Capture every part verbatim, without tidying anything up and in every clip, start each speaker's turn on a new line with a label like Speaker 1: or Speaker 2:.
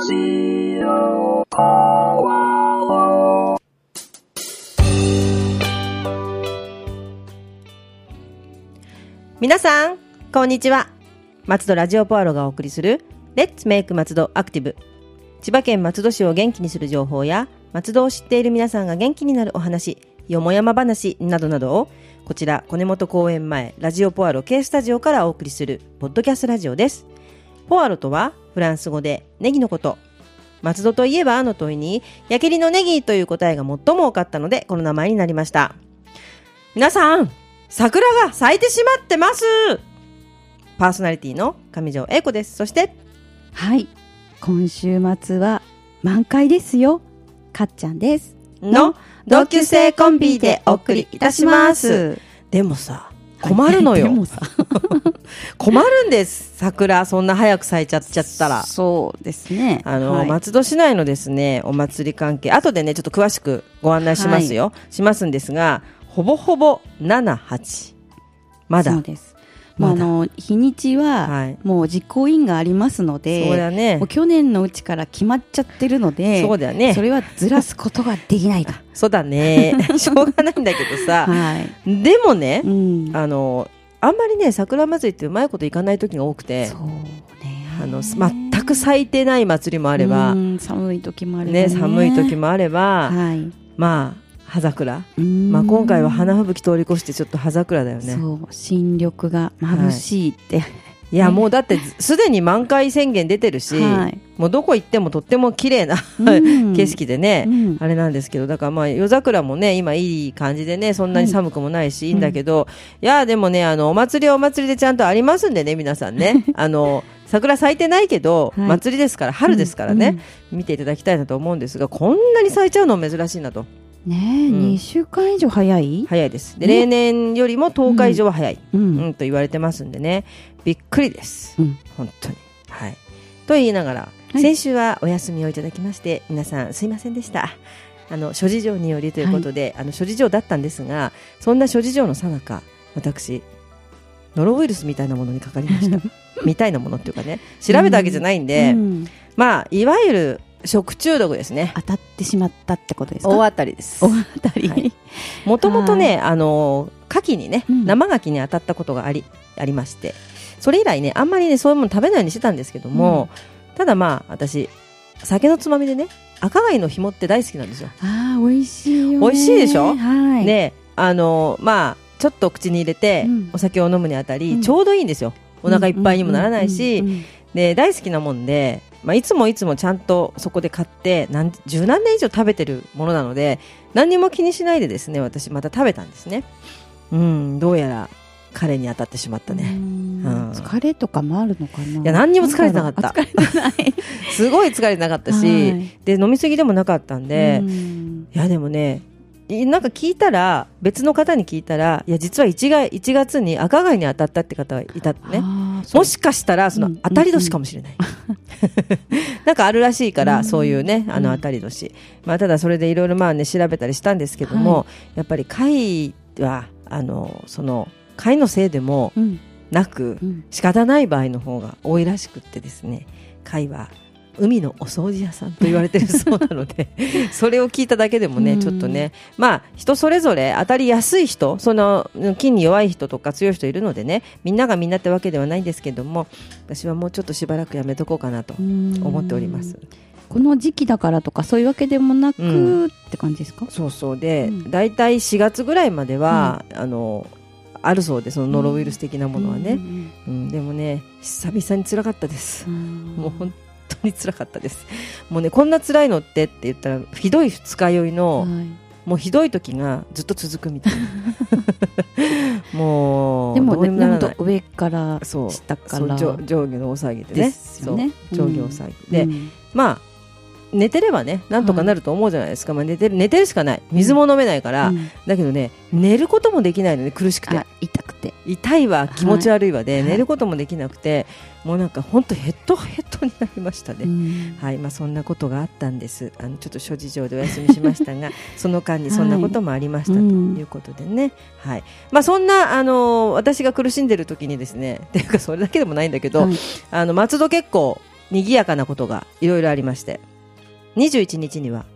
Speaker 1: ジオポアロ。
Speaker 2: 皆さんこんにちは。松戸ラジオポアロがお送りするレッツメイク松戸アクティブ。千葉県松戸市を元気にする情報や松戸を知っている皆さんが元気になるお話、よもやま話などなどをこちら小根本公園前ラジオポアロ K スタジオからお送りするポッドキャストラジオです。ポアロとはフランス語でネギのこと。松戸といえばの問いに矢切のネギという答えが最も多かったのでこの名前になりました。皆さん桜が咲いてしまってます。パーソナリティの上条英子です。そして
Speaker 3: はい今週末は満開ですよ、かっちゃんです
Speaker 2: の同級生コンビでお送りいたします。でもさ困るのよ、はい、でもさ困るんです。桜そんな早く咲いちゃっちゃったら。
Speaker 3: そうですね、
Speaker 2: あの、
Speaker 3: はい、
Speaker 2: 松戸市内のですねお祭り関係後でねちょっと詳しくご案内しますよ、はい、しますんですがほぼほぼなな、はちまだ
Speaker 3: そうです。まあ、あの日にちはもう実行委員がありますので、
Speaker 2: そうだね、
Speaker 3: もう去年のうちから決まっちゃってるので、
Speaker 2: そうだね、
Speaker 3: それはずらすことができないと
Speaker 2: そうだねしょうがないんだけどさ、はい、でもね、うん、あのあんまりね桜祭りってうまいこといかない時が多くて、そうね、あの全く咲いてない祭りもあれば、うん、
Speaker 3: 寒い時もあれば
Speaker 2: ね,
Speaker 3: ね
Speaker 2: 寒い時もあれば、はい、まあ葉桜、まあ、今回は花吹雪通り越してちょっと葉桜だよね。
Speaker 3: そう新緑が眩しいって、はい、
Speaker 2: いやもうだってすでに満開宣言出てるし、はい、もうどこ行ってもとっても綺麗な景色でね、うん、あれなんですけど、だからまあ夜桜もね今いい感じでねそんなに寒くもないし、はい、いいんだけど、うん、いやでもねあのお祭りはお祭りでちゃんとありますんでね皆さんねあの桜咲いてないけど、はい、祭りですから春ですからね、うんうん、見ていただきたいなと思うんですが、こんなに咲いちゃうの珍しいなと
Speaker 3: ねえ、うん、にしゅうかん以上早い
Speaker 2: 早いです。で、ね、例年よりもとおか以上は早い、うんうん、と言われてますんでねびっくりです、うん、本当に、はい、と言いながら、はい、先週はお休みをいただきまして皆さんすいませんでした。あの諸事情によりということで、はい、あの諸事情だったんですが、そんな諸事情の最中私ノロウイルスみたいなものにかかりましたみたいなものっていうかね調べたわけじゃないんで、うんうん、まあいわゆる食中毒ですね。
Speaker 3: 当たってしまったってことですか。
Speaker 2: 大当たりです。
Speaker 3: 大当たり、はい、
Speaker 2: もともとねあの牡蠣にね、うん、生牡蠣に当たったことがありありまして、それ以来ねあんまりねそういうもの食べないようにしてたんですけども、うん、ただまあ私酒のつまみでね赤貝の紐って大好きなんですよ。
Speaker 3: あー美味しいよね。
Speaker 2: 美味しいでしょ、
Speaker 3: はい、
Speaker 2: であのまあちょっと口に入れて、うん、お酒を飲むにあたり、うん、ちょうどいいんですよ。お腹いっぱいにもならないし、で大好きなもんで、まあ、いつもいつもちゃんとそこで買って何十何年以上食べてるものなので何にも気にしないでですね私また食べたんですね。うんどうやら彼に当たってしまったね。うん、
Speaker 3: 疲れとかもあるのかな。
Speaker 2: いや何にも疲れてなかった。疲れてないすごい疲れてなかったし、はい、で飲みすぎでもなかったんで、んいやでもねなんか聞いたら別の方に聞いたらいや実は 1, がいちがつに赤貝に当たったって方がいたね。もしかしたらその当たり年かもしれない、うんうんうん、なんかあるらしいから、うん、そういうねあの当たり年、まあ、ただそれでいろいろまあね調べたりしたんですけども、はい、やっぱり貝はあのその貝のせいでもなく、うん、仕方ない場合の方が多いらしくってですね、貝は海のお掃除屋さんと言われてるそうなのでそれを聞いただけでもねちょっとねまあ人それぞれ当たりやすい人その菌に弱い人とか強い人いるのでねみんながみんなってわけではないんですけども私はもうちょっとしばらくやめとこうかなと思っております。
Speaker 3: この時期だからとかそういうわけでもなく、うん、って感じですか。
Speaker 2: そうそうで、うん、だいたいしがつぐらいまでは、うん、あのあるそうでそのノロウイルス的なものはね、うんうんうん、でもね久々に辛かったです、うん、もう本当に辛かったです。もうねこんな辛いのってって言ったらひどい二日酔いの、はい、もうひどい時がずっと続くみたいなもう
Speaker 3: でもね上から下から
Speaker 2: 上下の大騒ぎでね
Speaker 3: ですよね
Speaker 2: そう上下大騒ぎで、うん、まあ寝てればねなんとかなると思うじゃないですか、はいまあ、寝てる寝てるしかない水も飲めないから、うん、だけどね寝ることもできないので苦しくて
Speaker 3: 痛くて
Speaker 2: 痛いわ気持ち悪いわで、はい、寝ることもできなくてもうなんか本当ヘッドヘッドになりましたね、うんはいまあ、そんなことがあったんです。あのちょっと諸事情でお休みしましたがその間にそんなこともありました、はい、ということでね、うんはいまあ、そんなあの私が苦しんでる時にですねっていうかそれだけでもないんだけど、はい、あの松戸結構賑やかなことがいろいろありまして、にじゅういちにちには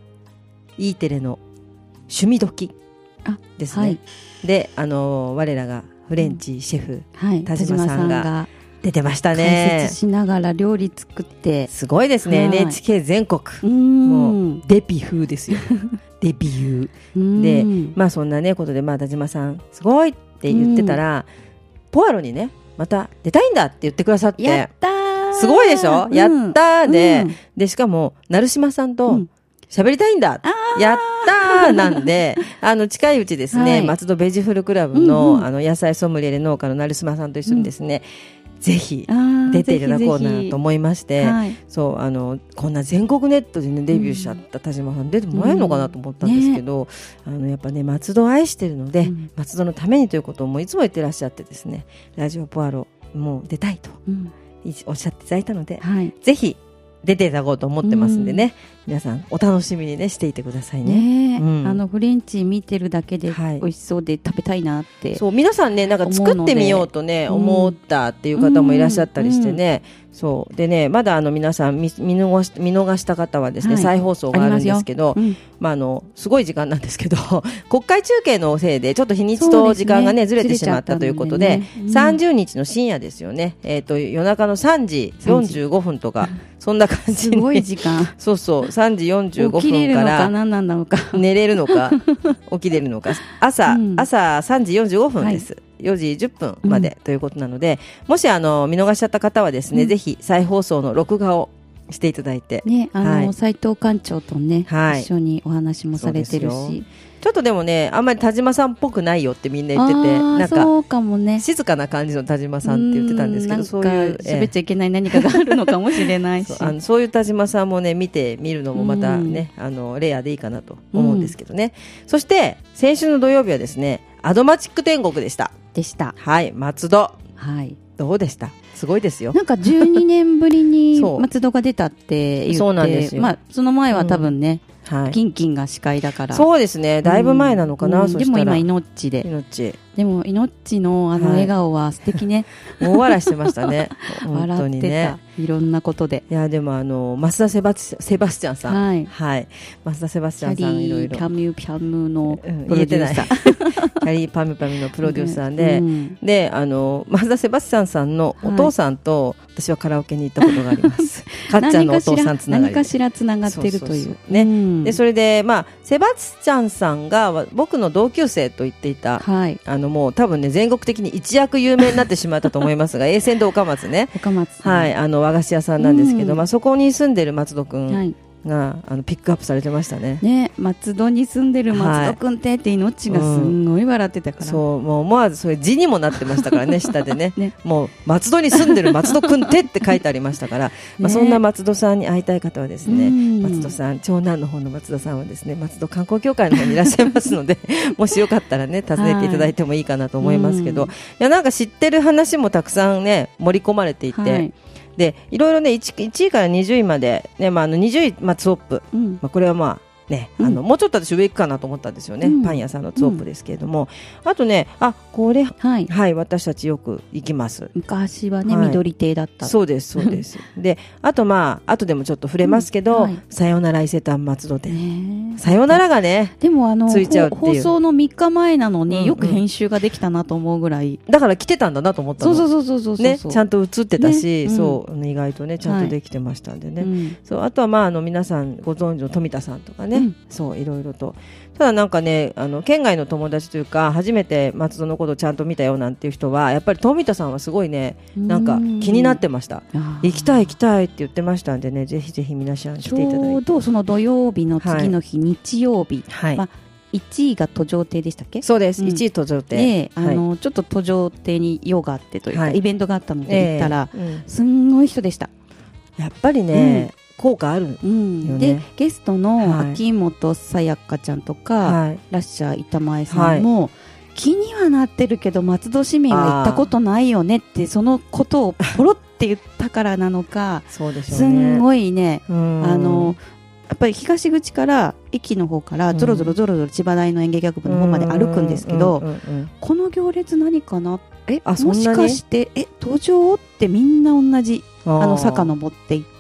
Speaker 2: E テレの趣味時ですね、はい、で、あの我らがフレンチシェフ、うんはい、田島さんが出てましたね。
Speaker 3: 解説しながら料理作って、
Speaker 2: すごいですね、はい、エヌエイチケー 全国、もうデビューですよデビューで、まあそんなねことで、まあ田島さんすごいって言ってたら、ポアロにねまた出たいんだって言ってくださって、
Speaker 3: やったー、
Speaker 2: すごいでしょ、うん、やったーで、うん、でしかも成島さんと喋りたいんだ、うん、やったーなんであの近いうちですね、はい、松戸ベジフルクラブの、うんうん、あの野菜ソムリエで農家の成島さんと一緒にですね、うん、ぜひ出ていただこうなと思いまして、はい、そうあのこんな全国ネットで、ね、デビューしちゃった田島さん、うん、出てもらえるのかなと思ったんですけど、うんね、あのやっぱね松戸を愛してるので、うん、松戸のためにということをもういつも言ってらっしゃってですね、ラジオポアロもう出たいと、うん、おっしゃっていただいたので、はい、ぜひ出ていただこうと思ってますんでね、うん、皆さんお楽しみに、ね、していてください ね, ね、うん、あの
Speaker 3: フレンチ見てるだけで美味しそうで食べたいなって、はい、
Speaker 2: そう皆さんねなんか作ってみようとね思ったっていう方もいらっしゃったりしてね、うん、そうでねまだあの皆さん 見, 見, 逃し見逃した方はですね、はい、再放送があるんですけど、うんまあ、あのすごい時間なんですけど国会中継のせいでちょっと日にちと時間が、ね、ずれてしまったということ で, で、ねうん、さんじゅうにちの深夜ですよね、えー、と夜中のさんじよんじゅうごふんとかそんな感じに、
Speaker 3: すごい時間
Speaker 2: そうそうさんじよんじゅうごふんから寝れるのか起きれるのか朝、うん、朝さんじよんじゅうごふんです、はい、よじじゅっぷんまでということなので、うん、もしあの見逃しちゃった方はですね、うん、ぜひ再放送の録画をしていただいて、
Speaker 3: ね、あの、はい、斉藤館長とね、はい、一緒にお話もされてるし、
Speaker 2: ちょっとでもねあんまり田島さんっぽくないよってみんな言ってて、なんか
Speaker 3: そうかも、ね、
Speaker 2: 静かな感じの田島さんって言ってたんですけど、そういう
Speaker 3: 喋っちゃいけない何かがあるのかもしれないし
Speaker 2: そうあのそういう田島さんもね見てみるのもまたね、あのレアでいいかなと思うんですけどね、うん、そして先週の土曜日はですねアドマチック天国でした
Speaker 3: でした
Speaker 2: はい松戸、
Speaker 3: はい、
Speaker 2: どうでした？すごいですよ。
Speaker 3: なんかじゅうにねんぶりに松戸が出たって言って
Speaker 2: そうなんですよ、
Speaker 3: まあ、その前は多分ね、
Speaker 2: うんはい、
Speaker 3: キンキンが司会だから
Speaker 2: そうですねだいぶ前なのかな、うん、そしたら
Speaker 3: でも今イノッチで
Speaker 2: 命
Speaker 3: でもイノッチのあの笑顔は素敵ね、
Speaker 2: はい、大笑いしてましたね本当にね
Speaker 3: 笑ってたいろんなことで
Speaker 2: いやでもあの増田セバセバスチャンさんはい、はい、増田セバスチャンさんいろいろ
Speaker 3: キャリーパミュパムのプロデューサー、
Speaker 2: うん、キャリーパミュパミュのプロデューサーで、うん、であの増田セバスチャンさんのお父さんと私はカラオケに行ったことがありますかっちゃんのお父さんつながり
Speaker 3: 何かしらつながってるという
Speaker 2: ね、うん、でそれでまあセバスチャンさんが僕の同級生と言っていた、はい、あのもう多分ね全国的に一躍有名になってしまったと思いますが栄泉堂岡松ね
Speaker 3: 岡松、ね、
Speaker 2: はいあの和菓子屋さんなんですけど、うんまあ、そこに住んでる松戸くん、はいがあのピックアップされてました ね,
Speaker 3: ね松戸に住んでる松戸くんってって命がすんごい笑ってたから、
Speaker 2: うん、そうもう思わずそれ字にもなってましたからね下で ね, ねもう松戸に住んでる松戸くんってって書いてありましたから、ねまあ、そんな松戸さんに会いたい方はですね、うん、松戸さん長男の方の松戸さんはですね松戸観光協会の方にいらっしゃいますのでもしよかったらね訪ねていただいてもいいかなと思いますけど、はいうん、いやなんか知ってる話もたくさんね盛り込まれていて、はいでいろいろね 1, いちいからにじゅういまで、ねまあ、あのにじゅうい、まあ、ツオップ、うんまあ、これはまあね、あの、うん、もうちょっと私上行くかなと思ったんですよね、うん、パン屋さんのツオップですけれども、うん、あとねあこれ、はいはい、私たちよく行きます
Speaker 3: 昔はね、はい、緑亭だった
Speaker 2: そうですそうですであとまあ後でもちょっと触れますけど、うんはい、さよなら伊勢丹松戸店、ね、さよならがね
Speaker 3: でもあの
Speaker 2: ついちゃうっていう
Speaker 3: 放送のみっかまえなのに、うんうん、よく編集ができたなと思うぐらい
Speaker 2: だから来てたんだなと思ったの
Speaker 3: そうそうそうそうそう、
Speaker 2: ね、ちゃんと映ってたし、ねうん、そう意外とねちゃんとできてましたんでね、はいうん、そうあとはまああの皆さんご存知の富田さんとかね、うん、そういろいろいろとただなんかねあの県外の友達というか初めて松戸のことをちゃんと見たよなんていう人はやっぱり富田さんはすごいねなんか気になってました行きたい行きたいって言ってましたんでねぜひぜひ皆さん来ていただいてちょう
Speaker 3: どその土曜日の次の日、はい、日曜日、はいまあ、いちいが途上亭でしたっけ
Speaker 2: そうです、うん、いちい途上亭
Speaker 3: であの、はい、ちょっと途上亭に用があってというか、はい、イベントがあったので行ったら、えーうん、すんごい人でした
Speaker 2: やっぱりね、うん効果あるよね、うん、
Speaker 3: でゲストの秋元さやかちゃんとか、はい、ラッシャー板前さんも、はい、気にはなってるけど松戸市民が行ったことないよねってそのことをポロって言ったからなのか
Speaker 2: そうでしょうね、
Speaker 3: すんごいねあのやっぱり東口から駅の方からぞろぞろぞろぞろ千葉大の演劇学部の方まで歩くんですけどこの行列何かなえあもしかしてえ登場ってみんな同じあの坂登っていって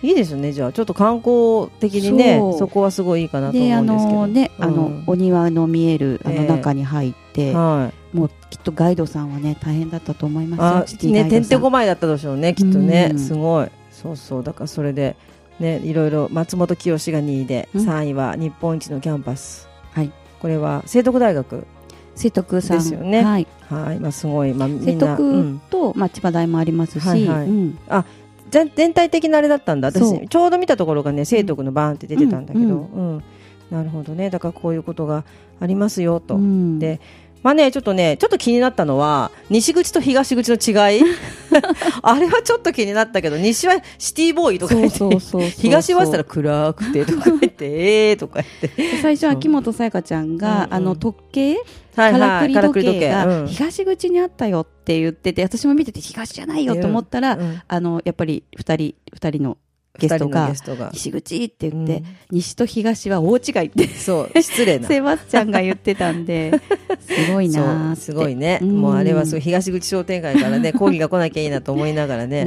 Speaker 2: いいですね。じゃあちょっと観光的にね そ, そこはすごいいいかなと思うんですけど、
Speaker 3: であの、ね、
Speaker 2: うん、
Speaker 3: あのお庭の見えるあの中に入って、えーはい、もうきっとガイドさんはね大変だったと思いますよ。シティガイドさんね、てんてこまいだったでしょうねきっとね、うん、すごい。そうそうだからそれでね、いろいろ松本清がにいで、うん、さんいは日本一のキャンパス、はい、これは聖徳大学聖徳さん
Speaker 2: ですよね。
Speaker 3: はい、
Speaker 2: はい、まあ、すごい、まあ、みんな
Speaker 3: 聖徳と、うん、まあ、千葉大もありますし、はいはい、うん、
Speaker 2: あ全体的なあれだったんだ。私ちょうど見たところがね聖徳のバーンって出てたんだけど、うんうんうん、なるほどね。だからこういうことがありますよと、うん、でまあね、ちょっとねちょっと気になったのは西口と東口の違いあれはちょっと気になったけど、西はシティボーイとか言ってそうそうそうそう東はしたら暗くてとか言ってえーとか言って
Speaker 3: 最初秋元さやかちゃんが、うんうん、あの時計からくり時計が東口にあったよって言ってて、私も見てて東じゃないよと思ったら、うんうん、あのやっぱりふたりふたりのゲストが西口って言って、うん、西と東は大違いって
Speaker 2: そう失礼な
Speaker 3: セバスチャンが言ってたんですごいなーって
Speaker 2: すごいね、うん、もうあれはすごい東口商店街からね講義が来なきゃいいなと思いながらね、うん、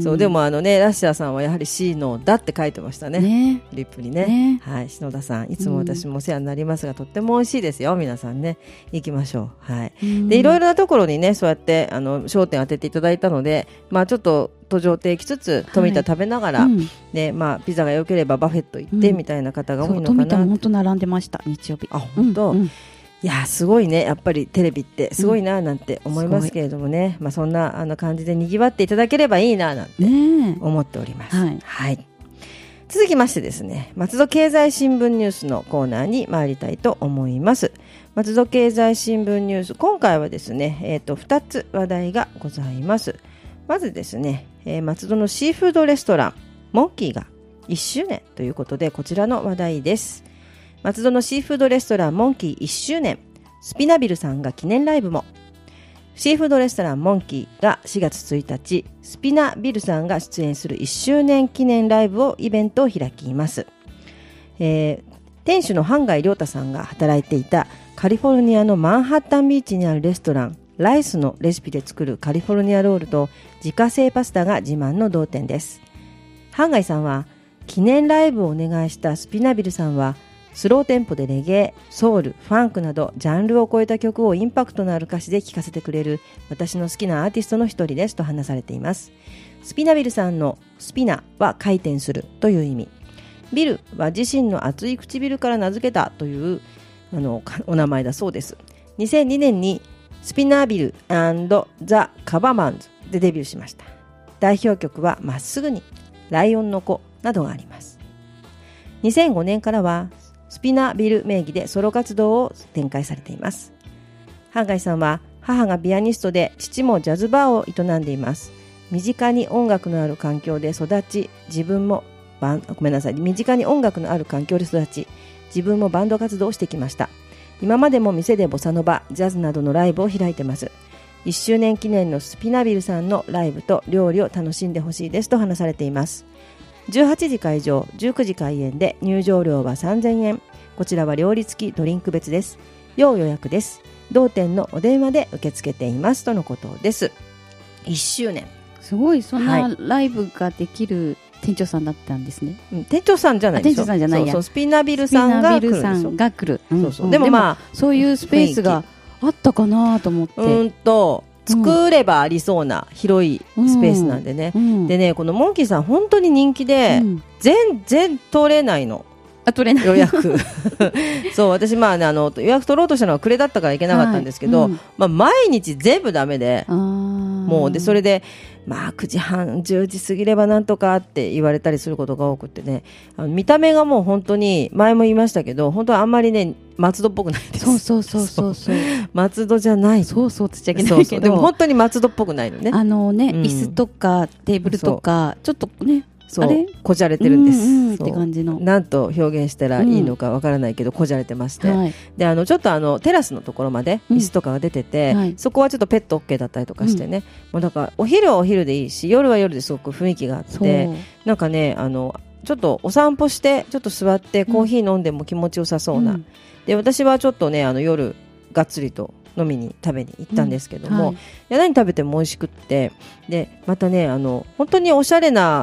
Speaker 2: そうでもあのねラッシャーさんはやはり C のだって書いてました ね, ねリップに ね, ねはい篠田さんいつも私もお世話になりますが、うん、とっても美味しいですよ皆さんね行きましょう。はい、うん、でいろいろなところにねそうやってあの焦点を当てていただいたので、まあちょっと途上亭きつつ富田食べながら、はいうんでまあ、ピザが良ければバフェット行ってみたいな方が多いのかな、うん、
Speaker 3: 富田も本当並んでました日曜日。
Speaker 2: あ本当、うんうん、いやすごいねやっぱりテレビってすごいななんて思いますけれどもね、うんまあ、そんなあの感じでにぎわっていただければいいななんて思っております、ねはいはい、続きましてですね松戸経済新聞ニュースのコーナーに参りたいと思います。松戸経済新聞ニュース今回はですね、えーと、ふたつ話題がございます。まずですね、えー、松戸のシーフードレストランモンキーがいっしゅうねんということでこちらの話題です。松戸のシーフードレストランモンキーいっしゅうねんスピナビルさんが記念ライブも。シーフードレストランモンキーがしがつついたちスピナビルさんが出演するいっしゅうねん記念ライブをイベントを開きます、えー、店主の半谷亮太さんが働いていたカリフォルニアのマンハッタンビーチにあるレストランライスのレシピで作るカリフォルニアロールと自家製パスタが自慢の同店です。半谷さんは記念ライブをお願いしたスピナビルさんはスローテンポでレゲエ、ソウル、ファンクなどジャンルを超えた曲をインパクトのある歌詞で聴かせてくれる私の好きなアーティストの一人ですと話されています。スピナビルさんのスピナは回転するという意味、ビルは自身の熱い唇から名付けたというあのお名前だそうです。にせんにねんにスピナービル&ザ・カバマンズでデビューしました。代表曲はまっすぐに、ライオンの子などがあります。にせんごねんからはスピナービル名義でソロ活動を展開されています。半谷さんは母がピアニストで父もジャズバーを営んでいます。身近に音楽のある環境で育ち、自分もバンごめんなさい身近に音楽のある環境で育ち、自分もバンド活動をしてきました。今までも店でボサノバ、ジャズなどのライブを開いてます。いっしゅうねん記念のスピナビルさんのライブと料理を楽しんでほしいですと話されています。じゅうはちじ開場、じゅうくじ開演で入場料はさんぜんえん。こちらは料理付きドリンク別です。要予約です。同店のお電話で受け付けていますとのことです。いっしゅうねん。
Speaker 3: すごい、そんなライブができる店長さんだったんですね。
Speaker 2: うん、店長さんじゃないでしょ。
Speaker 3: 店長さんじゃないや。
Speaker 2: そうそう、スピナビルさんが来るでしょ。スピナビルさんが来る。そうそう。でもまあ、
Speaker 3: そういうスペースがあったかなと思って。
Speaker 2: うんと、作ればありそうな広いスペースなんでね、うんうん、でねこのモンキーさん本当に人気で、うん、全然取れないの。
Speaker 3: あ取れない
Speaker 2: 予約そう私、まあね、あの予約取ろうとしたのは暮れだったからいけなかったんですけど、はいうんまあ、毎日全部ダメでもうでそれで、まあ、くじはんじゅうじ過ぎればなんとかって言われたりすることが多くてね、あの見た目がもう本当に前も言いましたけど本当はあんまりね松戸っぽくないです。
Speaker 3: そうそうそうそうそう
Speaker 2: 松戸じゃない。
Speaker 3: そうそうつっちゃいけないけど、そうそう
Speaker 2: でも本当に松戸っぽくないのね。
Speaker 3: あのね、うん、椅子とかテーブルとかちょっとね
Speaker 2: そうこじゃれてるんです、うんうん、
Speaker 3: って感じの
Speaker 2: なんと表現したらいいのかわからないけど、うん、こじゃれてまして、はい、であのちょっとあのテラスのところまで椅子とかが出てて、うんはい、そこはちょっとペット OK だったりとかしてね、うん、もうだからお昼はお昼でいいし夜は夜ですごく雰囲気があってなんかねあのちょっとお散歩してちょっと座ってコーヒー飲んでも気持ちよさそうな、うん、で私はちょっとねあの夜がっつりと飲みに食べに行ったんですけども、うんはい、いや何食べても美味しくってでまたねあの本当におしゃれな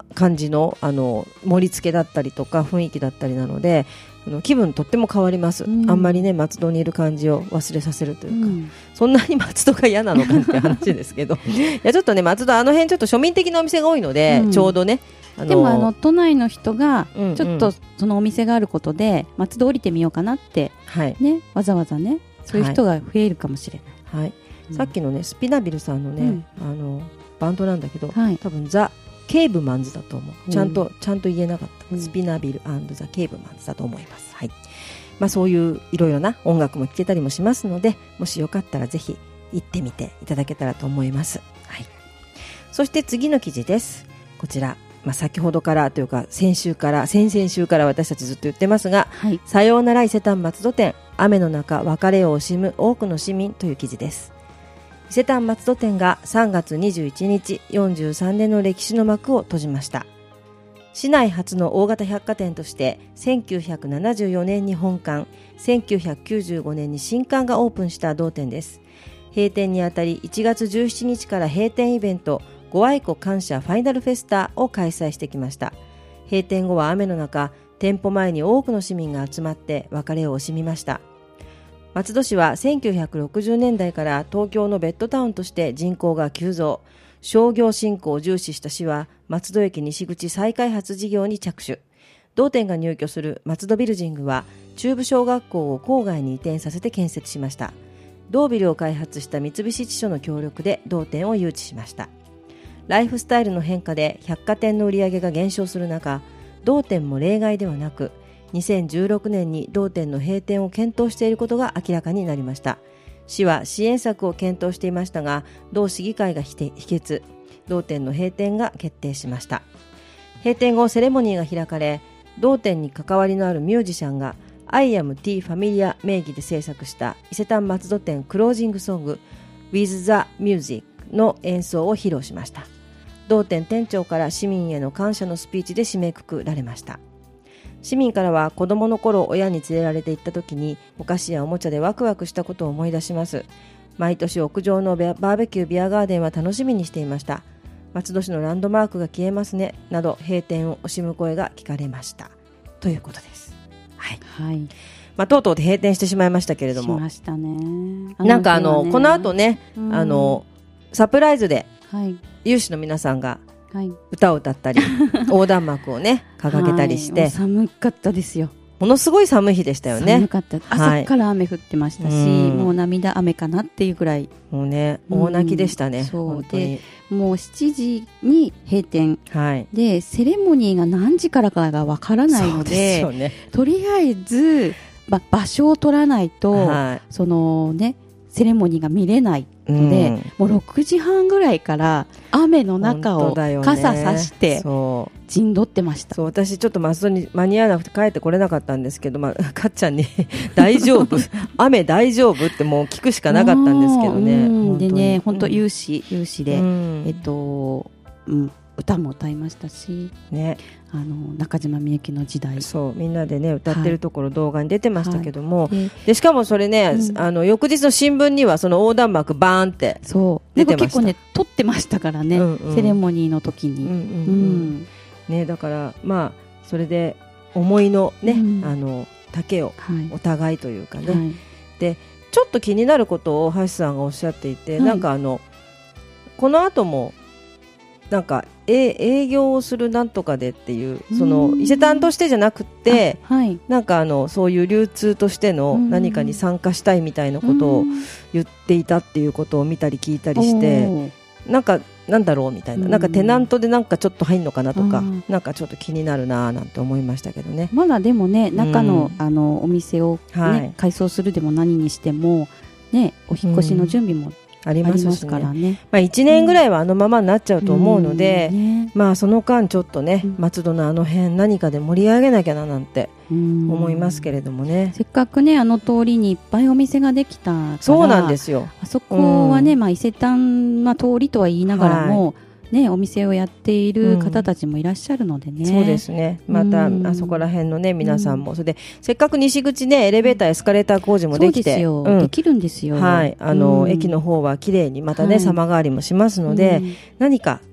Speaker 2: 感じの、あの盛り付けだったりとか雰囲気だったりなので、あの気分とっても変わります、うん、あんまりね松戸にいる感じを忘れさせるというか、うん、そんなに松戸が嫌なのかって話ですけどいやちょっとね松戸あの辺ちょっと庶民的なお店が多いので、うん、ちょうどねあの
Speaker 3: でもあの都内の人がちょっとそのお店があることで、うんうん、松戸降りてみようかなって、はいね、わざわざねそういう人が増えるかもしれない、はい
Speaker 2: うん、さっきのねスピナビルさんのね、うん、あのバンドなんだけど、はい、多分ザ・ケーブマンズだと思う。ちゃんとちゃんと言えなかった、うん、スピナビル&ザ・ケーブマンズだと思います、はい。まあ、そういういろいろな音楽も聴けたりもしますので、もしよかったらぜひ行ってみていただけたらと思います、はい。そして次の記事です。こちら、まあ、先ほどからというか先週から先々週から私たちずっと言ってますが、はい、さようなら伊勢丹松戸店、雨の中別れを惜しむ多くの市民という記事です。伊勢丹松戸店がさんがつにじゅういちにちよんじゅうさんねんの歴史の幕を閉じました。市内初の大型百貨店としてせんきゅうひゃくななじゅうよねんに本館、せんきゅうひゃくきゅうじゅうごねんに新館がオープンした同店です。閉店にあたりいちがつじゅうしちにちから閉店イベントご愛顧感謝ファイナルフェスタを開催してきました。閉店後は雨の中、店舗前に多くの市民が集まって別れを惜しみました。松戸市はせんきゅうひゃくろくじゅうねんだいから東京のベッドタウンとして人口が急増、商業振興を重視した市は松戸駅西口再開発事業に着手。同店が入居する松戸ビルジングは中部小学校を郊外に移転させて建設しました。同ビルを開発した三菱地所の協力で同店を誘致しました。ライフスタイルの変化で百貨店の売り上げが減少する中、同店も例外ではなくにせんじゅうろくねんに同店の閉店を検討していることが明らかになりました。市は支援策を検討していましたが、同市議会が否決、同店の閉店が決定しました。閉店後セレモニーが開かれ、同店に関わりのあるミュージシャンが I am T ファミリア名義で制作した伊勢丹松戸店クロージングソング With the Music の演奏を披露しました。同店店長から市民への感謝のスピーチで締めくくられました。市民からは子供の頃親に連れられて行った時にお菓子やおもちゃでワクワクしたことを思い出します。毎年屋上のバーベキュービアガーデンは楽しみにしていました。松戸市のランドマークが消えますねなど閉店を惜しむ声が聞かれましたということです。はい、はい。まあ、とうとう閉店してしまいましたけれども、
Speaker 3: しましたね。
Speaker 2: なんかあのこの後ね、うん、あのサプライズで、はい、有志の皆さんがはい、歌を歌ったり横断幕をね掲げたりして、はい、
Speaker 3: 寒かったですよ。
Speaker 2: ものすごい寒い日でしたよね。
Speaker 3: 寒かった。朝から雨降ってましたし、はい、もう涙雨かなっていうぐらい
Speaker 2: もうね大泣きでしたね。
Speaker 3: そうでもうしちじに閉店、はい、でセレモニーが何時からかがわからないの で, ですよ、ね、とりあえず、ま、場所を取らないと、はい、そのねセレモニーが見れないので、うん、もうろくじはんぐらいから雨の中を傘さして陣取ってました。
Speaker 2: そう私ちょっと松戸に間に合わなくて帰ってこれなかったんですけど、まあ、かっちゃんに大丈夫雨大丈夫ってもう聞くしかなかったんですけどね。
Speaker 3: うんでね本当有志有志で、うん、えっと、うん、歌も歌いましたし、ね、あの中島みゆきの時代
Speaker 2: そうみんなでね歌ってるところ動画に出てましたけども、はい、でしかもそれね、うん、あの翌日の新聞にはその横断幕バーンって出てました。
Speaker 3: 結構ね撮ってましたからね、うんうん、セレモニーの時に、うんうんうんうん
Speaker 2: ね、だからまあそれで思いのね、うん、あの丈をお互いというかね、はい、でちょっと気になることを橋さんがおっしゃっていて、はい、なんかあのこの後もなんか営業をするなんとかでっていうその伊勢丹としてじゃなくて、はい、なんかあのそういう流通としての何かに参加したいみたいなことを言っていたっていうことを見たり聞いたりしてなんかなんだろうみたいな、なんかテナントでなんかちょっと入んのかなとか、なんかちょっと気になるななんて思いましたけどね。
Speaker 3: まだでもね中の、うん、あのお店を、ねはい、改装するでも何にしてもねお引越しの準備も、うんありますしね、からね、
Speaker 2: まあ、いちねんぐらいはあのままになっちゃうと思うので、うんねまあ、その間ちょっとね、うん、松戸のあの辺何かで盛り上げなきゃななんて思いますけれどもね。
Speaker 3: せっかくねあの通りにいっぱいお店ができたから
Speaker 2: そうなんですよ。
Speaker 3: あそこはね、うんまあ、伊勢丹、まあ、通りとは言いながらも、はいね、お店をやっている方たちもいらっしゃるのでね、
Speaker 2: うん、そうですねまた、うん、あそこら辺のね皆さんも、うん、それでせっかく西口ねエレベーターエスカレーター工事もできて
Speaker 3: そうですよ、うん、できるんですよ、
Speaker 2: はいあのうん、駅の方は綺麗にまたね、はい、様変わりもしますので、うん、何か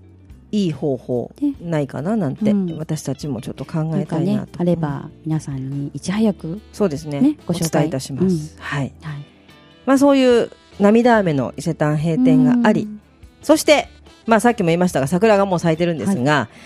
Speaker 2: いい方法ないかななんて、ね、うん、私たちもちょっと考えたいなと、ね、
Speaker 3: あれば皆さんにいち早く、
Speaker 2: そうですね、ね、ご紹介お伝えいたします、うん、はい、はい、まあ、そういう涙雨の伊勢丹閉店があり、そして、まあ、さっきも言いましたが桜がもう咲いてるんですが、はい、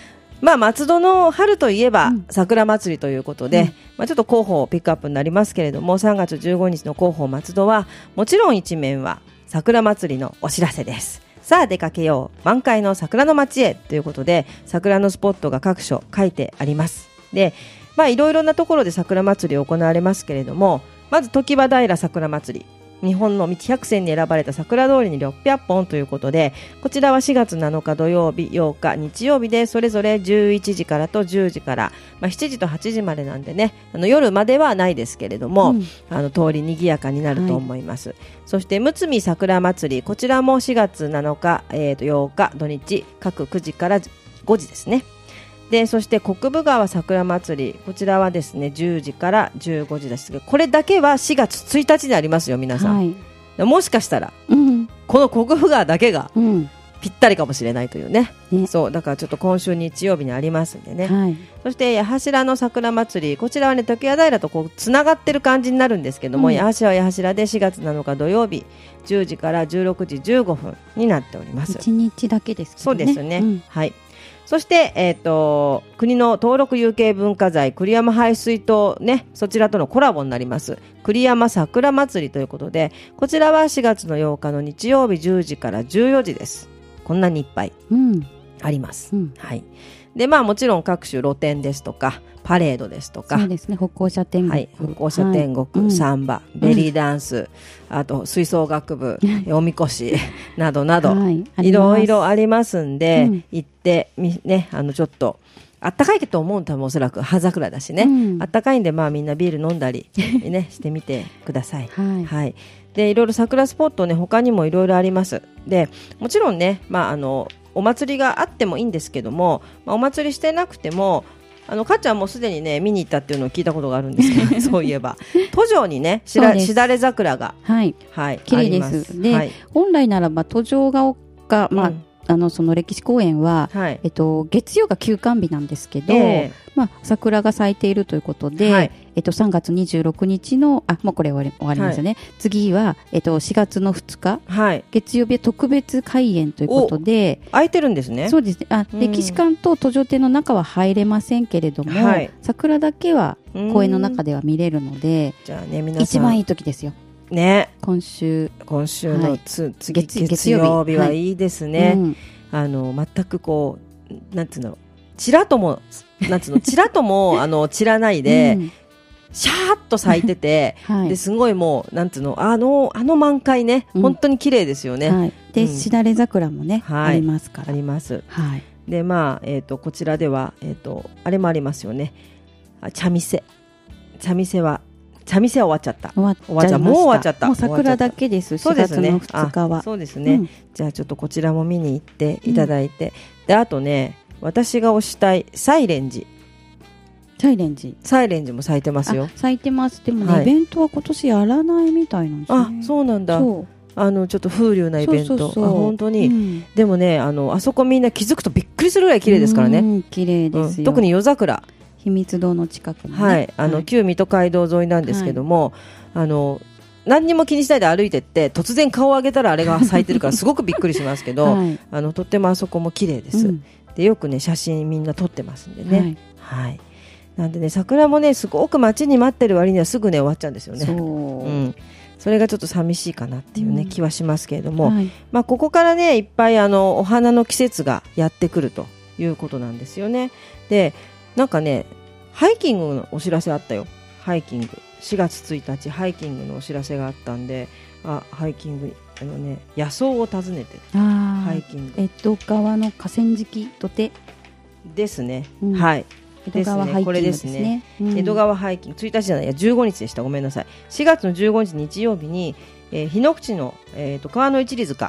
Speaker 2: まあ、松戸の春といえば桜祭りということで、うん、まあ、ちょっと広報ピックアップになりますけれども、さんがつじゅうごにちの広報松戸はもちろん一面は桜祭りのお知らせです。さあ出かけよう、満開の桜の街へということで、桜のスポットが各所書いてあります。で、まあ、いろいろなところで桜祭り行われますけれども、まず常盤平桜祭り、日本の道百選に選ばれた桜通りにろっぴゃっぽんということで、こちらはしがつなのか土曜日、ようか日曜日でそれぞれじゅういちじからとじゅうじから、まあ、しちじとはちじまでなんでね、あの夜まではないですけれども、うん、あの通りにぎやかになると思います、はい、そしてむつみ桜祭り、こちらもしがつなのか、えー、とようか土日各くじからごじですね。でそして国分川桜祭り、こちらはですねじゅうじからじゅうごじですけど、これだけはしがつついたちにありますよ皆さん、はい、もしかしたら、うん、この国分川だけがぴったりかもしれないという ね, ねそうだからちょっと今週日曜日にありますんでね、はい、そして八柱の桜祭り、こちらはね常盤平とこうつながってる感じになるんですけども、うん、八柱は八柱でしがつなのか土曜日じゅうじからじゅうろくじじゅうごふんになっております。
Speaker 3: いちにちだけですけどね。
Speaker 2: そうですね、うん、はい。そして、えー、と国の登録有形文化財栗山排水塔、ね、そちらとのコラボになります栗山桜祭りということで、こちらはしがつのようかの日曜日じゅうじからじゅうよじです。こんなにいっぱいあります、うん、はい。でまあ、もちろん各種露店ですとかパレードですとか、
Speaker 3: そうですね、歩行者天国、はい、
Speaker 2: 歩行者天国、はい、サンバ、うん、ベリーダンス、あと吹奏楽部、おみこしなどなど、はい、いろいろありますんで、うん、行ってみ、ね、あのちょっとあったかいと思うとおそらく葉桜だしね、うん、あったかいんで、まあ、みんなビール飲んだり、ね、してみてください、はいはい。でいろいろ桜スポット、ね、他にもいろいろあります。でもちろんね、まあ、あのお祭りがあってもいいんですけども、まあ、お祭りしてなくてもあのかっちゃんもすでにね見に行ったっていうのを聞いたことがあるんですけどそういえば都城にねしだれ桜が、
Speaker 3: はいはい、綺麗です。で、はい、本来ならば都城が丘、まあうん、あのその歴史公園は、はい、えっと、月曜が休館日なんですけど、えーまあ、桜が咲いているということで、はい、えっと、さんがつにじゅうろくにちのあもうこれ終わり、終わりますよね、はい、次は、えっと、しがつのふつか、はい、月曜日特別開園ということで
Speaker 2: 空いてるんですね。
Speaker 3: そうですね、あ、うん、歴史館と都城店の中は入れませんけれども、はい、桜だけは公園の中では見れるので、じゃあ、ね、皆さん一番いい時ですよね。今週
Speaker 2: 今週のつ、はい、次 月, 月曜日はいいですね、はい、うん、あの全くこうなんていうのちらともなんつうのちらともあの散らないで、うん、シャーッと咲いてて、はい、ですごいもうなんつうのあのあの満開ね、うん、本当に綺麗ですよね、はい、
Speaker 3: で、うん、しだれ桜もね、はい、ありますから
Speaker 2: あります、はい。でまあえー、とこちらでは、えー、とあれもありますよね、茶店茶店は茶店は終わっちゃった
Speaker 3: 終わっちゃいました。
Speaker 2: もう終わっちゃった。
Speaker 3: もう桜だけです。しがつのふつかは
Speaker 2: そうですね、うん、じゃあちょっとこちらも見に行っていただいて、うん、であとね私が推したいサイレンジ
Speaker 3: サイレンジ
Speaker 2: サイレンジも咲いてますよ。
Speaker 3: 咲いてます。でもね、はい、イベントは今年やらないみたいなんですね。
Speaker 2: あ、そうなんだ。そうあのちょっと風流なイベント。そうそうそう、あ本当に、うん、でもね あのあそこみんな気づくとびっくりするぐらい綺麗ですからね。うん
Speaker 3: 綺麗ですよ、
Speaker 2: うん、特に夜桜
Speaker 3: 秘密堂の近くの、ね、
Speaker 2: はい、あの、はい、旧水戸街道沿いなんですけども、はい、あの何にも気にしないで歩いてって突然顔を上げたらあれが咲いてるからすごくびっくりしますけど、はい、あのとってもあそこも綺麗です、うん、でよくね写真みんな撮ってますんでね、はいはい、なんでね桜もねすごく待ちに待ってる割にはすぐね終わっちゃうんですよね。そう、うん、それがちょっと寂しいかなっていうね、うん、気はしますけれども、はい、まあ、ここからねいっぱいあのお花の季節がやってくるということなんですよね。でなんかねハイキングのお知らせあったよ。ハイキングしがつついたちハイキングのお知らせがあったんで、あハイキングあのね野草を訪ねてハイキング
Speaker 3: 江戸川の河川敷土手
Speaker 2: ですね、うん、はい
Speaker 3: 江戸川ハイキングですね、これですね、
Speaker 2: うん、江戸川ハイキングついたちじゃないやじゅうごにちでした。ごめんなさい。しがつのじゅうごにち日曜日に、えー、日の口の、えー、と川の一里塚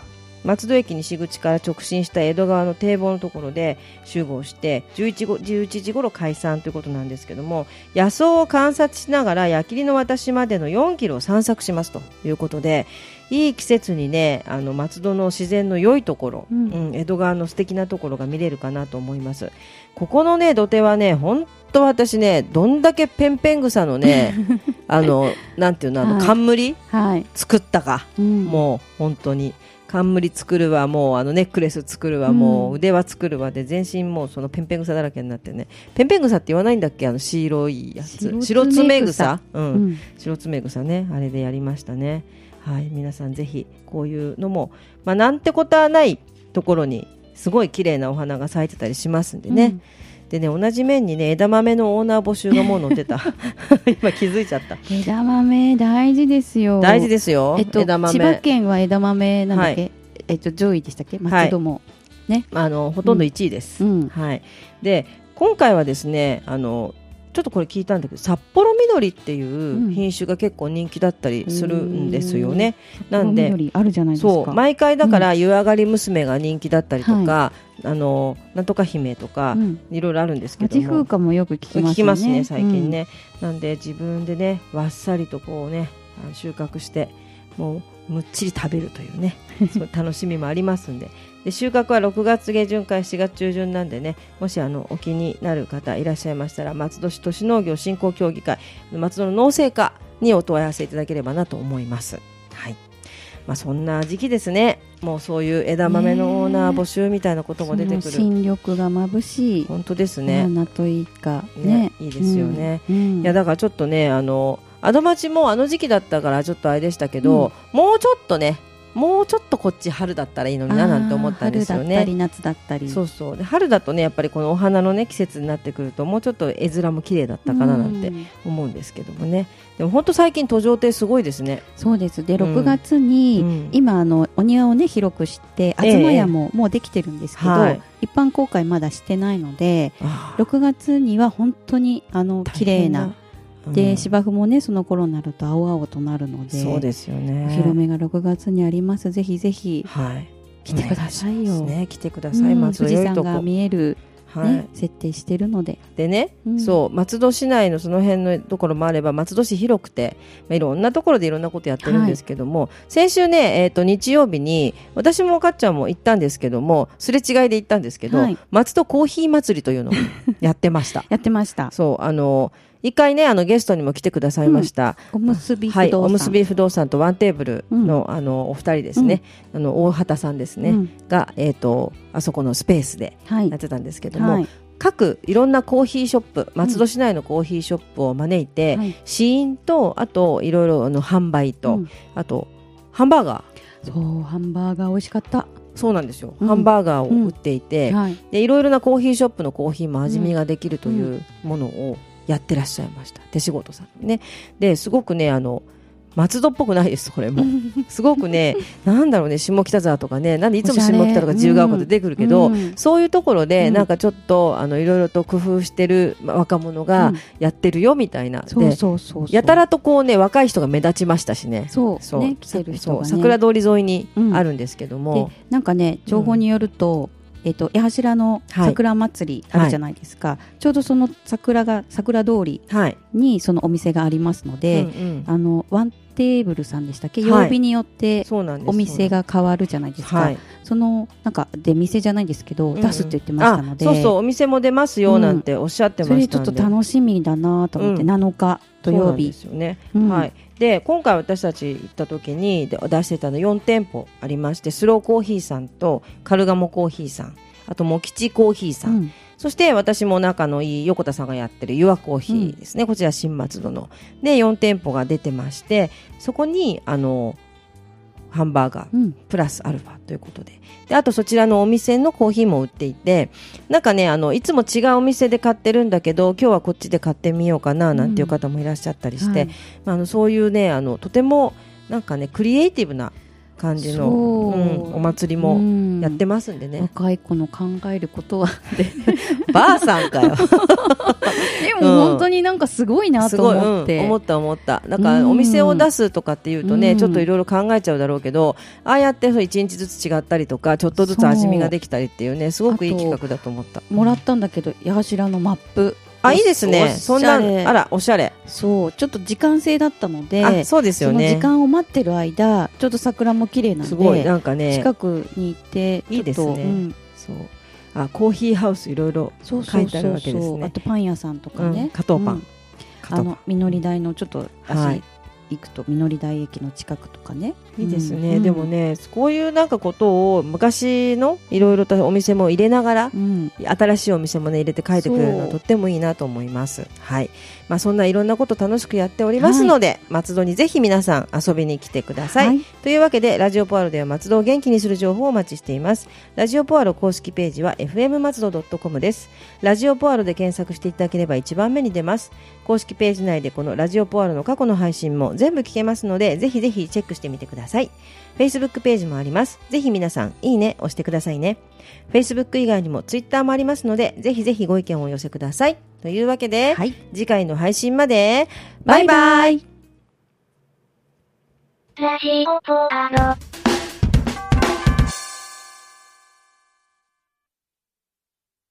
Speaker 2: 松戸駅西口から直進した江戸川の堤防のところで集合してじゅういちじ頃解散ということなんですけども、野草を観察しながら矢切の渡しまでのよんキロを散策しますということで、いい季節にね、あの松戸の自然の良いところ、うんうん、江戸川の素敵なところが見れるかなと思います。ここのね土手はね、本当私ね、どんだけペンペン草のねあのなんていうの、あの冠、はい、作ったか、うん、もう本当に冠作るわ、もうあのネックレス作るわ、うん、もう腕輪作るわで全身もうそのペンペン草だらけになってね。ペンペン草って言わないんだっけ、あの白いやつ、白爪草、うん、うん、白爪草ね、あれでやりましたね。はい、皆さんぜひこういうのも、まあ、なんてことはないところにすごい綺麗なお花が咲いてたりしますんでね、うん、でね、同じ面にね枝豆のオーナー募集がもう載ってた今気づいちゃった。枝
Speaker 3: 豆大事ですよ。
Speaker 2: 大事ですよ、えっと、枝豆。
Speaker 3: 千葉県は枝豆なんだっけ、はい、えっと、上位でしたっけ、松戸も、はい、ね、
Speaker 2: あのほとんどいちいです、うんうん、はい、で今回はですね、あのちょっとこれ聞いたんだけど、札幌緑っていう品種が結構人気だったりするんですよね、うん、なんで
Speaker 3: 緑あるじゃないですか。
Speaker 2: そう、毎回だから湯上がり娘が人気だったりとか、うん、あのなんとか姫とか、うん、いろいろあるんですけども、
Speaker 3: 味風花もよく聞きますね。
Speaker 2: 聞きますね最近ね、うん、なんで自分でねわっさりとこうね収穫してもうむっちり食べるというねそう楽しみもありますんでで収穫はろくがつ下旬からしちがつ中旬なんでね、もしあのお気になる方いらっしゃいましたら、松戸市都市農業振興協議会松戸の農政課にお問い合わせいただければなと思います。はい、まあ、そんな時期ですね。もうそういう枝豆のオーナー募集みたいなことも出てくる。
Speaker 3: 新緑が眩しい。
Speaker 2: 本当ですね。
Speaker 3: 花といいか、ね
Speaker 2: ね、いいですよね、うんうん、いやだからちょっとね、あのアドマチもあの時期だったからちょっとあれでしたけど、うん、もうちょっとねもうちょっとこっち春だったらいいのにななんて思ったんですよね。
Speaker 3: 春だったり夏だったり。
Speaker 2: そうそう。で春だとねやっぱりこのお花のね季節になってくるともうちょっと絵面も綺麗だったかななんて思うんですけどもね。でも本当最近途上亭すごいですね。
Speaker 3: そうです。でろくがつに、うん、今あのお庭をね広くして東屋ももうできてるんですけど、えーはい、一般公開まだしてないのでろくがつには本当にあの綺麗なで、うん、芝生もねその頃になると青々となるので、
Speaker 2: そうですよね。
Speaker 3: お披露目がろくがつにあります。ぜひぜひ、はい、来てくださいよ。
Speaker 2: ね、来てください。うん、
Speaker 3: 富士山が見える、ね、はい、設定してるので。
Speaker 2: でね、うん、そう松戸市内のその辺のところもあれば松戸市広くて、まあ、いろんなところでいろんなことやってるんですけども、はい、先週ね、えーと、日曜日に私もかっちゃんも行ったんですけども、すれ違いで行ったんですけど、はい、松戸コーヒー祭りというのをやってました
Speaker 3: やってました。
Speaker 2: そうあの一回ねあのゲストにも来てくださいました、
Speaker 3: うん、おむすび不動産、はい、
Speaker 2: おむすび不動産とワンテーブルの、うん、あのお二人ですね、うん、あの大畑さんですね、うん、が、えーと、あそこのスペースでやってたんですけども、はい、各いろんなコーヒーショップ、松戸市内のコーヒーショップを招いて、うん、試飲とあといろいろの販売と、うん、あとハンバーガ
Speaker 3: ー。そうハンバーガー美味しかった。
Speaker 2: そうなんですよ、うん、ハンバーガーを売っていて、うんはい、でいろいろなコーヒーショップのコーヒーも味見ができるというものをやってらっしゃいました。手仕事さんね。ですごくねあの松戸っぽくないです。これもすごくねなんだろうね、下北沢とかね、なんでいつも下北とか自由が丘って出てくるけど、うん、そういうところで、うん、なんかちょっとあのいろいろと工夫してる若者がやってるよみたいな、うん、でやたらとこうね若い人が目立ちましたしね。
Speaker 3: そうそう、ね、来てる人がね、
Speaker 2: そう桜通り沿いにあるんですけども、
Speaker 3: うん、なんかね情報によると、うんえー、と八柱の桜祭りあるじゃないですか、はい、ちょうどその桜が桜通りにそのお店がありますので、はいうんうん、あのワンテーブルさんでしたっけ、曜日によってお店が変わるじゃないですか、はい、そのなんかで店じゃないんですけど、うんうん、出すって言ってましたので、
Speaker 2: そうそうお店も出ますよなんておっしゃってましたんで、うん、それ
Speaker 3: ちょっと楽しみだなと思って、うん、なのか土曜日
Speaker 2: ですよね、うんはい、で今回私たち行った時に出してたのよん店舗ありまして、スローコーヒーさんとカルガモコーヒーさん、あとモキチコーヒーさん、うん、そして私も仲のいい横田さんがやってるユアコーヒーですね、うん、こちら新松戸のでよん店舗が出てまして、そこにあのハンバーガー、うん、プラスアルファということで、であとそちらのお店のコーヒーも売っていて、なんかねあのいつも違うお店で買ってるんだけど今日はこっちで買ってみようかななんていう方もいらっしゃったりして、うんはいまあ、あのそういうねあのとてもなんかねクリエイティブな感じの、うん、お祭りもやってますんでね、
Speaker 3: うん、若い子の考えることは
Speaker 2: ばあさんかよ
Speaker 3: でうん、本当になんかすごいなと思って、
Speaker 2: うん、思った思った。なんかお店を出すとかっていうとね、うん、ちょっといろいろ考えちゃうだろうけど、ああやっていちにちずつ違ったりとかちょっとずつ味見ができたりっていうね、すごくいい企画だと思った。
Speaker 3: もらったんだけど八柱のマップ、
Speaker 2: あ、いいですね。そんな、あら、おしゃれ。
Speaker 3: そう、ちょっと時間制だったので、
Speaker 2: あ、そうですよね。
Speaker 3: その時間を待ってる間、ちょっと桜も綺麗なんで、
Speaker 2: すごい、なんかね、
Speaker 3: 近くに行って、
Speaker 2: いいですね。うん、そう。あ、コーヒーハウスいろいろ書いてあるわけですね。そうそうそう、
Speaker 3: あとパン屋さんとかね。
Speaker 2: うん、加藤パン。うん、
Speaker 3: あの、みのり台のちょっと足、はい行くとみのり台駅の近くとかね、
Speaker 2: いいですね、うん、でもねこういうなんかことを昔のいろいろとお店も入れながら、うん、新しいお店もね入れて書いてくれるのはとってもいいなと思います。はい、まあ、そんないろんなこと楽しくやっておりますので、はい、松戸にぜひ皆さん遊びに来てください、はい、というわけでラジオポアロでは松戸を元気にする情報をお待ちしています。ラジオポアロ公式ページは エフエム 松戸 ドットコム です。ラジオポアロで検索していただければ一番目に出ます。公式ページ内でこのラジオポアロの過去の配信も全部聞けますので、ぜひぜひチェックしてみてください。Facebook ページもあります。ぜひ皆さんいいね押してくださいね。Facebook 以外にも Twitter もありますので、ぜひぜひご意見をお寄せください。というわけで、はい、次回の配信までバイバイ。
Speaker 1: ラジオポアロ。